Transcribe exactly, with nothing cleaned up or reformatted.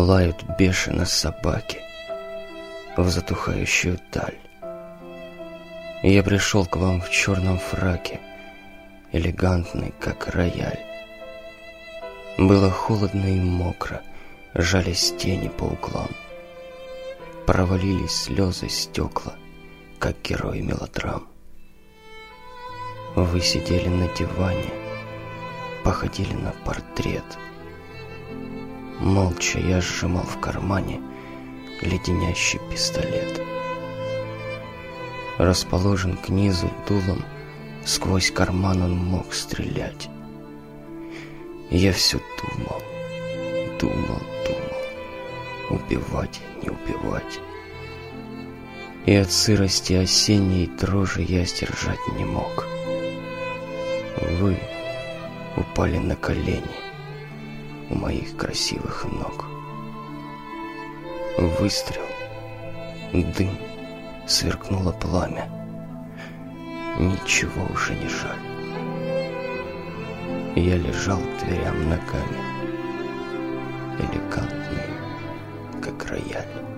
Лают бешено собаки в затухающую даль. И я пришел к вам в черном фраке, элегантный, как рояль. Было холодно и мокро, жались тени по углам. Провалились слезы стекла, как герои мелодрам. Вы сидели на диване, походили на портрет. Молча я сжимал в кармане леденящий пистолет. Расположен к низу дулом, сквозь карман он мог стрелять. И я все думал, думал, думал, убивать, не убивать. И от сырости осенней дрожи я сдержать не мог. Вы упали на колени у моих красивых ног. Выстрел, дым, сверкнуло пламя. Ничего уже не жаль. Я лежал к дверям ногами, элегантный, как рояль.